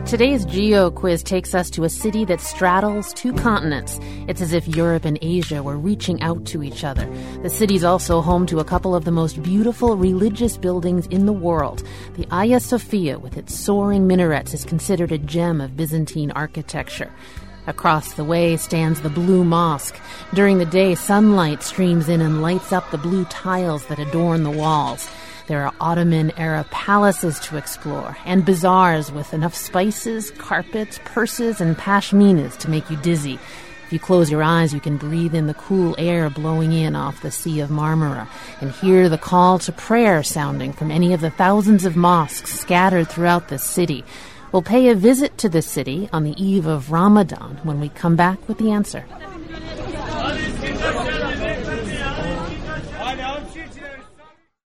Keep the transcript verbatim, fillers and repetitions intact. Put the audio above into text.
Today's Geo Quiz takes us to a city that straddles two continents. It's as if Europe and Asia were reaching out to each other. The city's also home to a couple of the most beautiful religious buildings in the world. The Hagia Sophia, with its soaring minarets, is considered a gem of Byzantine architecture. Across the way stands the Blue Mosque. During the day, sunlight streams in and lights up the blue tiles that adorn the walls. There are Ottoman-era palaces to explore and bazaars with enough spices, carpets, purses, and pashminas to make you dizzy. If you close your eyes, you can breathe in the cool air blowing in off the Sea of Marmara and hear the call to prayer sounding from any of the thousands of mosques scattered throughout the city. We'll pay a visit to the city on the eve of Ramadan when we come back with the answer.